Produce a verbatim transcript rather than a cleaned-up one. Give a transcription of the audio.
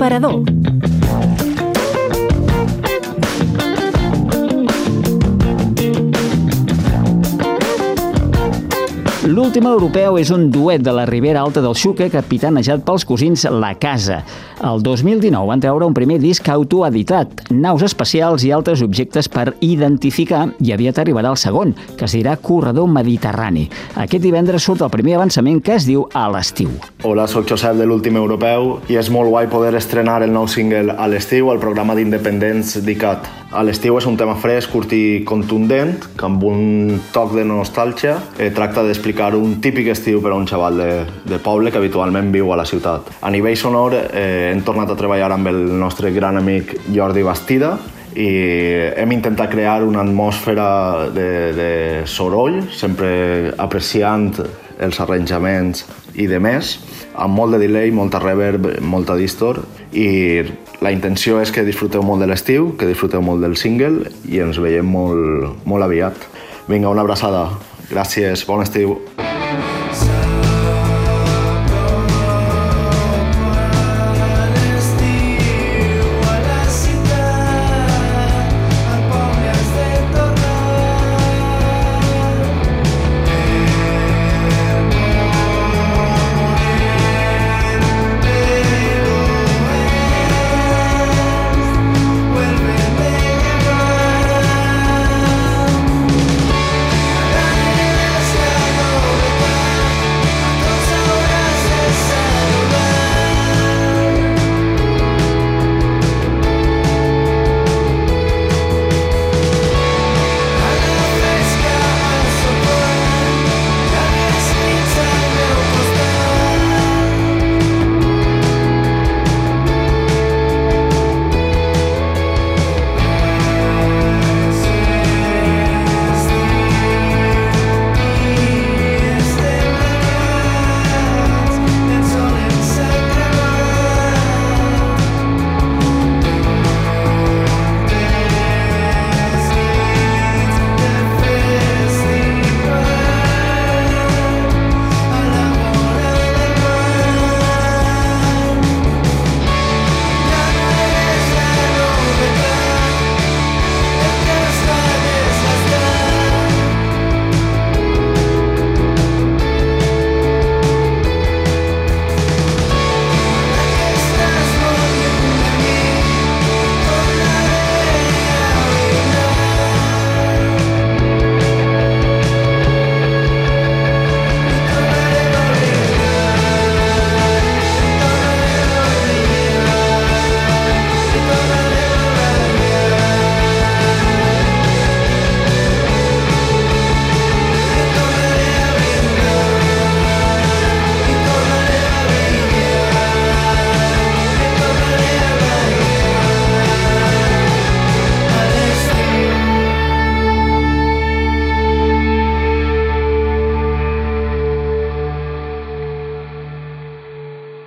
L'aparador. L'últim europeu és un duet de la Ribera Alta del Xúquer capitanejat pels cosins La Casa. El dos mil dinou van treure un primer disc autoeditat, naus espacials i altres objectes per identificar, i aviat arribarà el segon, que es dirà Corredor Mediterrani. Aquest divendres surt el primer avançament que es diu A l'estiu. Hola, soc Josep de l'Últim Europeu i és molt guai poder estrenar el nou single A l'estiu al programa d'Independents d'I C A T. A l'estiu és un tema fresc, curt i contundent, que amb un toc de nostàlgia eh, tracta d'explicar un típic estiu per a un xaval de, de poble que habitualment viu a la ciutat. A nivell sonor eh, hem tornat a treballar amb el nostre gran amic Jordi Bastida i hem intentat crear una atmosfera de, de soroll, sempre apreciant els arranjaments i de més, amb molt de delay, molta reverb, molta distor, i la intenció és que disfruteu molt de l'estiu, que disfruteu molt del single i ens veiem molt, molt aviat. Vinga, una abraçada. Gràcies, bon estiu.